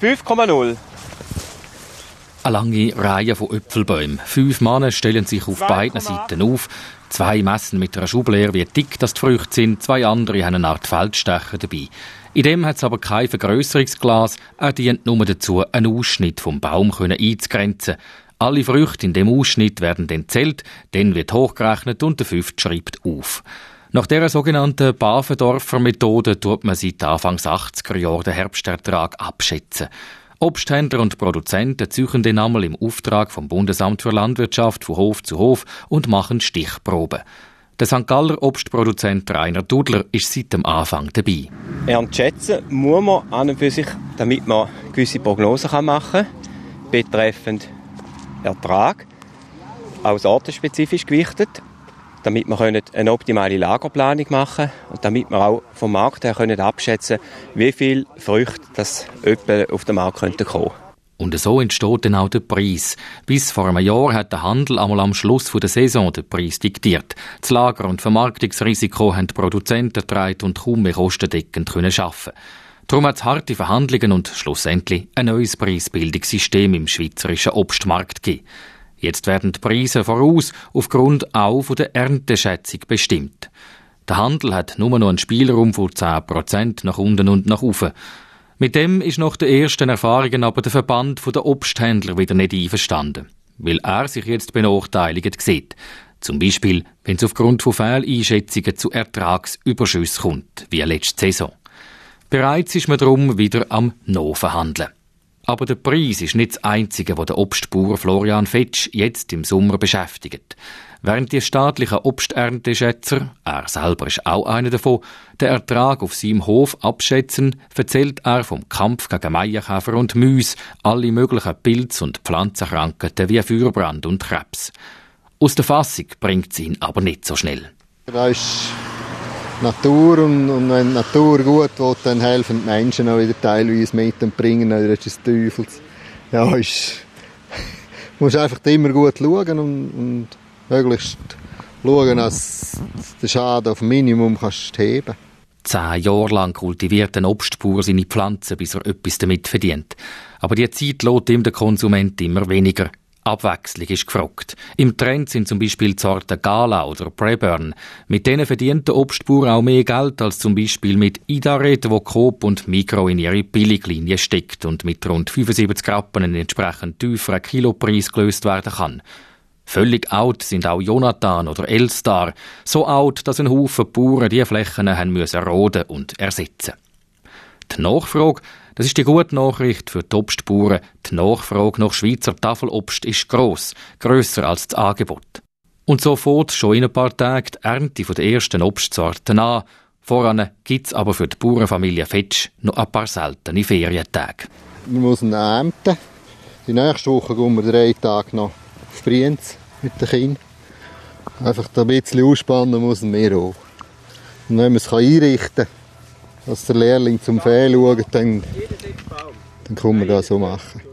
5,0. Eine lange Reihe von Äpfelbäumen. 5 Männer stellen sich auf beiden Seiten auf. 2 messen mit einer Schublehr, wie dick das die Früchte sind. 2 andere haben eine Art Feldstecher dabei. In dem hat es aber kein Vergrösserungsglas. Er dient nur dazu, einen Ausschnitt vom Baum einzugrenzen. Alle Früchte in dem Ausschnitt werden dann zählt, dann wird hochgerechnet und der 5. schreibt auf. Nach dieser sogenannten Bavendorfer Methode tut man seit Anfang 80er Jahren den Herbstertrag abschätzen. Obsthändler und Produzenten ziehen den einmal im Auftrag vom Bundesamt für Landwirtschaft von Hof zu Hof und machen Stichproben. Der St. Galler Obstproduzent Rainer Dudler ist seit dem Anfang dabei. Ernstschätzen muss man an und für sich, damit man gewisse Prognosen machen kann, betreffend Ertrag, auch sortenspezifisch gewichtet, damit wir eine optimale Lagerplanung machen können und damit wir auch vom Markt her abschätzen können, wie viel Früchte das etwa auf den Markt kommen könnte. Und so entsteht dann auch der Preis. Bis vor einem Jahr hat der Handel einmal am Schluss der Saison den Preis diktiert. Das Lager- und Vermarktungsrisiko haben die Produzenten getragen und kaum mehr kostendeckend arbeiten. Darum hat es harte Verhandlungen und schlussendlich ein neues Preisbildungssystem im schweizerischen Obstmarkt gegeben. Jetzt werden die Preise voraus aufgrund auch von der Ernteschätzung bestimmt. Der Handel hat nur noch einen Spielraum von 10% nach unten und nach oben. Mit dem ist nach den ersten Erfahrungen aber der Verband der Obsthändler wieder nicht einverstanden, weil er sich jetzt benachteiligt sieht. Zum Beispiel, wenn es aufgrund von Fehleinschätzungen zu Ertragsüberschüssen kommt, wie letzte Saison. Bereits ist man darum wieder am Nachverhandeln. Aber der Preis ist nicht das Einzige, was der Obstbauer Florian Fetsch jetzt im Sommer beschäftigt. Während die staatlichen Obsternteschätzer, er selber ist auch einer davon, den Ertrag auf seinem Hof abschätzen, erzählt er vom Kampf gegen Maienkäfer und Mäuse, alle möglichen Pilz- und Pflanzenkrankheiten wie Feuerbrand und Krebs. Aus der Fassung bringt es ihn aber nicht so schnell. Da ist Natur und wenn die Natur gut will, dann helfen die Menschen auch wieder teilweise mit und bringen auch das des Teufels. Ja, du musst einfach immer gut schauen und möglichst schauen, dass der Schaden auf Minimum kannst heben. 10 Jahre lang kultiviert ein Obstbauer seine Pflanzen, bis er etwas damit verdient. Aber die Zeit lässt ihm der Konsument immer weniger. Abwechslung ist gefragt. Im Trend sind zum Beispiel die Sorten Gala oder Braeburn. Mit denen verdient der Obstbauer auch mehr Geld als zum Beispiel mit Idaret, wo Coop und Migros in ihre Billiglinie steckt und mit rund 75 Rappen einen entsprechend tieferen Kilopreis gelöst werden kann. Völlig out sind auch Jonathan oder Elstar. So out, dass ein Haufen Bauern diese Flächen haben müssen roden und ersetzen. Die Nachfrage, das ist die gute Nachricht für die Obstbauern. Die Nachfrage nach Schweizer Tafelobst ist gross, grösser als das Angebot. Und so fährt schon in ein paar Tagen die Ernte der ersten Obstsorten an. Voran gibt es aber für die Bauernfamilie Fetsch noch ein paar seltene Ferientage. Wir müssen ernten. Die nächste Woche gehen wir 3 Tage noch auf Brienz mit den Kindern. Einfach ein bisschen ausspannen müssen wir auch. Und wenn man es einrichten kann, dass der Lehrling zum Fehl schaut, dann kann man das so machen.